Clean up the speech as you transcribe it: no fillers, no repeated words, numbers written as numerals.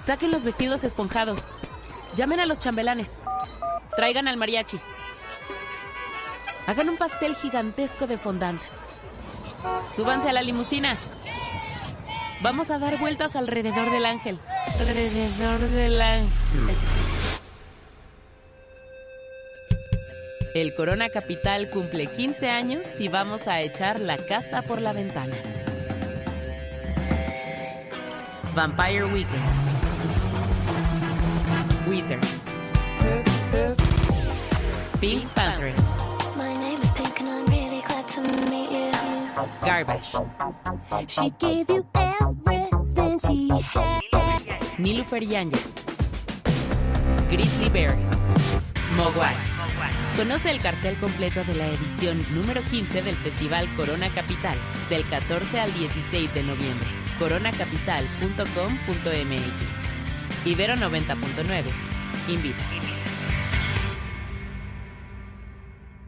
Saquen los vestidos esponjados. Llamen a los chambelanes. Traigan al mariachi. Hagan un pastel gigantesco de fondant. Súbanse a la limusina. Vamos a dar vueltas alrededor del ángel. Alrededor del ángel. El Corona Capital cumple 15 años y vamos a echar la casa por la ventana. Vampire Weekend. Weezer. Pink Panthers. My name is Pink and I'm really glad to meet you. Garbage. She gave you everything she had. Nilufer Yanya. Grizzly Bear. Mogwai. Conoce el cartel completo de la edición número 15 del Festival Corona Capital, del 14 al 16 de noviembre. coronacapital.com.mx. Ibero 90.9. Invita.